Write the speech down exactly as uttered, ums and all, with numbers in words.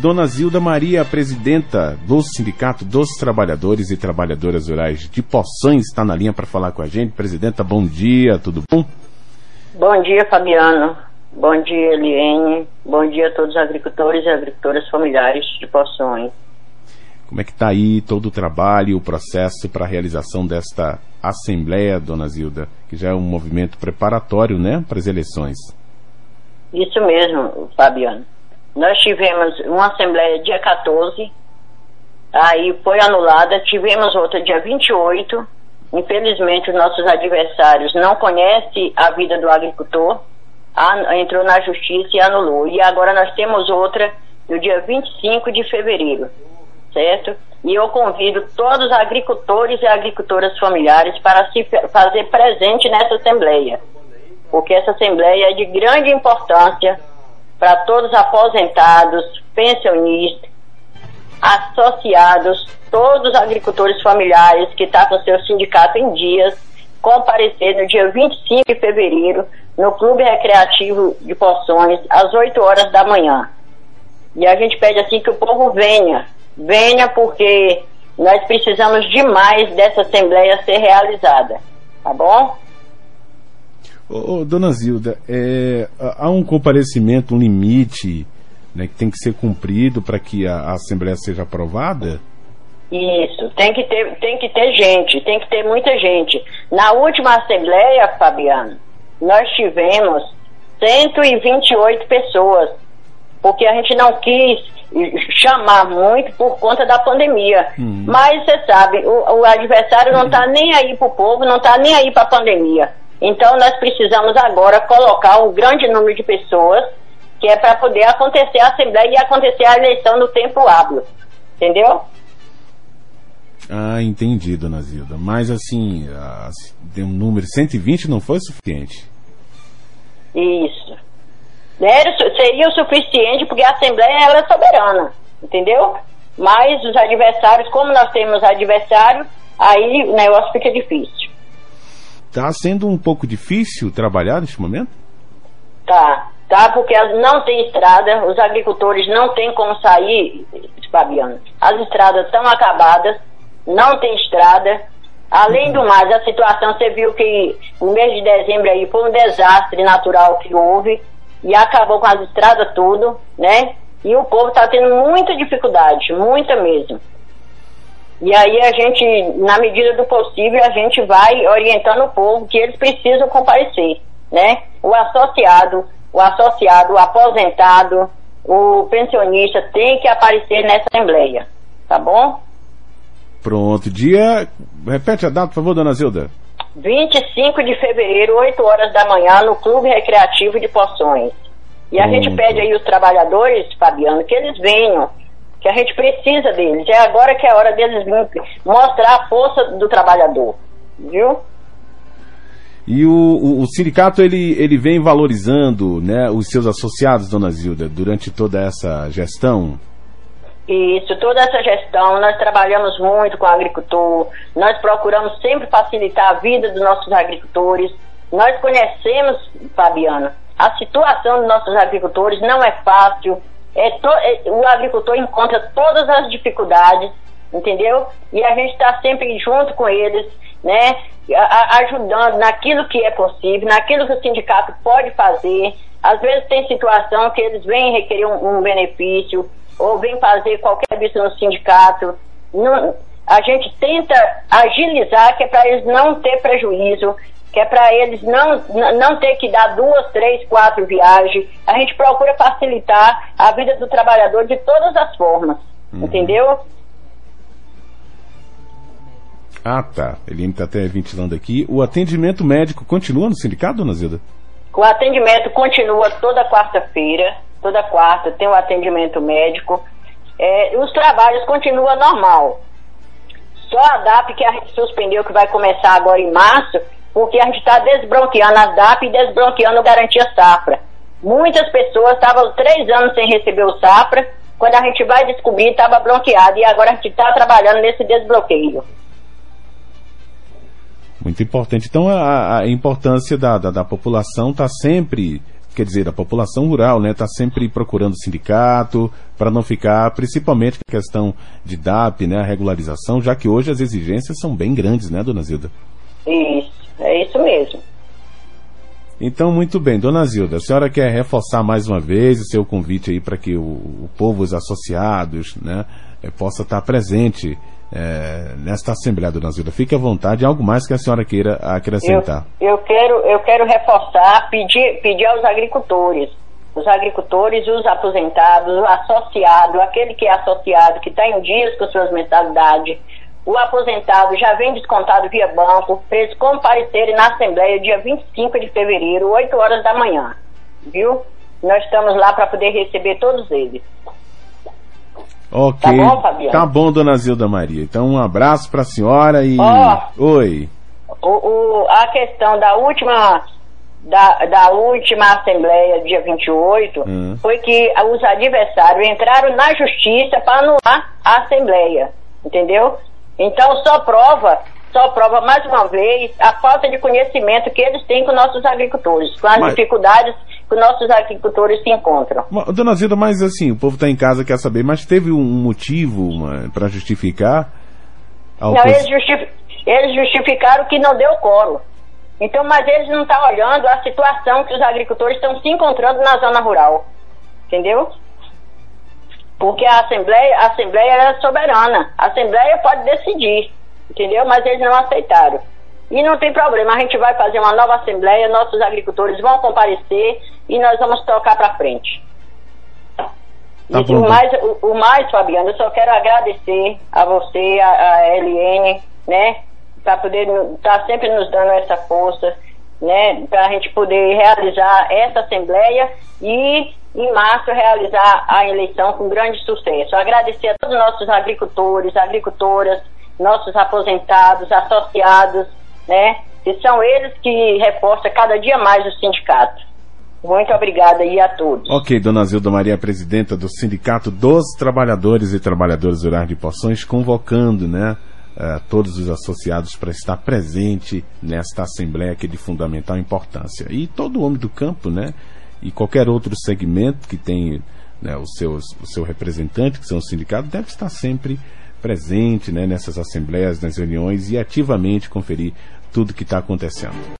Dona Zilda Maria, presidenta do Sindicato dos Trabalhadores e Trabalhadoras Rurais de Poções, está na linha para falar com a gente. Presidenta, bom dia, tudo bom? Bom dia, Fabiano. Bom dia, Eliene. Bom dia a todos os agricultores e agricultoras familiares de Poções. Como é que está aí todo o trabalho e o processo para a realização desta Assembleia, Dona Zilda, que já é um movimento preparatório, né, para as eleições? Isso mesmo, Fabiano. Nós tivemos uma Assembleia dia quatorze, aí foi anulada, tivemos outra dia vinte e oito, infelizmente os nossos adversários não conhecem a vida do agricultor, entrou na justiça e anulou, e agora nós temos outra no dia vinte e cinco de fevereiro, certo? E eu convido todos os agricultores e agricultoras familiares para se fazer presente nessa Assembleia, porque essa Assembleia é de grande importância para todos os aposentados, pensionistas, associados, todos os agricultores familiares que estão com seu sindicato em dias, comparecer no dia vinte e cinco de fevereiro no Clube Recreativo de Poções, às oito horas da manhã. E a gente pede assim que o povo venha, venha porque nós precisamos demais dessa Assembleia ser realizada, tá bom? Ô, ô, Dona Zilda, é, há um comparecimento, um limite, né, que tem que ser cumprido para que a, a Assembleia seja aprovada? Isso, tem que ter, tem que ter gente, tem que ter muita gente. Na última Assembleia, Fabiano, nós tivemos cento e vinte e oito pessoas, porque a gente não quis chamar muito por conta da pandemia. Hum. Mas você sabe, o, o adversário não está nem aí para o povo, não está nem aí para a pandemia. Então nós precisamos agora colocar um grande número de pessoas, que é para poder acontecer a Assembleia e acontecer a eleição no tempo hábil. Entendeu? Ah, entendi, Dona Zilda. Mas assim, tem um número cento e vinte não foi suficiente? Isso. Era, seria o suficiente porque a Assembleia ela é soberana, entendeu? Mas os adversários, como nós temos adversário, aí o negócio fica difícil. Está sendo um pouco difícil trabalhar neste momento? Tá, tá, porque não tem estrada, os agricultores não têm como sair, Fabiano. As estradas estão acabadas, não tem estrada. Além do mais, a situação, você viu que o mês de dezembro aí foi um desastre natural que houve e acabou com as estradas tudo, né? E o povo está tendo muita dificuldade, muita mesmo. E aí a gente, na medida do possível, a gente vai orientando o povo que eles precisam comparecer, né? O associado, o associado, o aposentado, o pensionista tem que aparecer nessa Assembleia, tá bom? Pronto, dia... Repete a data, por favor, Dona Zilda. vinte e cinco de fevereiro, oito horas da manhã, no Clube Recreativo de Poções. E a Pronto. gente pede aí os trabalhadores, Fabiano, que eles venham, que a gente precisa deles. É agora que é a hora deles virem mostrar a força do trabalhador, viu? E o, o, o sindicato, ele, ele vem valorizando, né, os seus associados, Dona Zilda, durante toda essa gestão? Isso, toda essa gestão, nós trabalhamos muito com o agricultor, nós procuramos sempre facilitar a vida dos nossos agricultores. Nós conhecemos, Fabiano, a situação dos nossos agricultores não é fácil. É to, é, o agricultor encontra todas as dificuldades, entendeu? E a gente está sempre junto com eles, né? A, a, ajudando naquilo que é possível, naquilo que o sindicato pode fazer. Às vezes tem situação que eles vêm requerer um, um benefício ou vêm fazer qualquer serviço no sindicato. Não, a gente tenta agilizar, que é para eles não ter prejuízo, que é para eles não, não ter que dar duas, três, quatro viagens. A gente procura facilitar a vida do trabalhador de todas as formas, uhum. Entendeu? Ah, tá. Ele está até ventilando aqui. O atendimento médico continua no sindicato, Dona Zilda? O atendimento continua toda quarta-feira, toda quarta tem o atendimento médico. É, os trabalhos continuam normal. Só a D A P que a gente suspendeu, que vai começar agora em março, porque a gente está desbloqueando as D A P e desbloqueando garantia safra. Muitas pessoas estavam três anos sem receber o safra, quando a gente vai descobrir estava bloqueado, e agora a gente está trabalhando nesse desbloqueio. Muito importante. Então a, a importância da, da, da população está sempre quer dizer, da população rural, né? Está sempre procurando sindicato para não ficar, principalmente a questão de D A P, né? A regularização, já que hoje as exigências são bem grandes, né, dona Zilda? Isso, é isso mesmo. Então, muito bem, dona Zilda, a senhora quer reforçar mais uma vez o seu convite aí para que o, o povo, os associados, né, eh, possa estar presente eh, nesta Assembleia, dona Zilda. Fique à vontade, algo mais que a senhora queira acrescentar. Eu, eu, quero, eu quero reforçar, pedir, pedir aos agricultores, os agricultores, os aposentados, o associado, aquele que é associado, que está em dias com suas mensalidades, o aposentado já vem descontado via banco, para eles comparecerem na Assembleia dia vinte e cinco de fevereiro, oito horas da manhã, viu? Nós estamos lá para poder receber todos eles. Ok. Tá bom, Fabiano? Tá bom, dona Zilda Maria. Então, um abraço para a senhora e... Oh, Oi. O, o, a questão da última... Da, da última Assembleia, dia vinte e oito, uhum. foi que os adversários entraram na Justiça para anular a Assembleia, entendeu? Então só prova, só prova mais uma vez a falta de conhecimento que eles têm com nossos agricultores, com as mas... dificuldades que nossos agricultores se encontram. Dona Zilda, mas assim, o povo está em casa, quer saber, mas teve um motivo para justificar? Não, eles, justif... eles justificaram que não deu coro. Então, mas eles não estão olhando a situação que os agricultores estão se encontrando na zona rural, entendeu? Porque a Assembleia, a Assembleia é soberana, a Assembleia pode decidir, entendeu? Mas eles não aceitaram. E não tem problema, a gente vai fazer uma nova Assembleia, nossos agricultores vão comparecer e nós vamos tocar para frente. Tá e bom, o, mais, o, o mais, Fabiano, eu só quero agradecer a você, a, a L N, né? Para poder estar tá sempre nos dando essa força, né, para a gente poder realizar essa Assembleia e, em março, realizar a eleição com grande sucesso. Agradecer a todos os nossos agricultores, agricultoras, nossos aposentados, associados, né, que são eles que reforçam cada dia mais o sindicato. Muito obrigada aí a todos. Ok, dona Zilda Maria, presidenta do Sindicato dos Trabalhadores e Trabalhadoras Rurais de Poções, convocando, né, Uh, todos os associados para estar presente nesta Assembleia que é de fundamental importância. E todo homem do campo, né, e qualquer outro segmento que tem, né, os seus, o seu representante, que são os sindicatos, deve estar sempre presente, né, nessas assembleias, nas reuniões e ativamente conferir tudo que está acontecendo.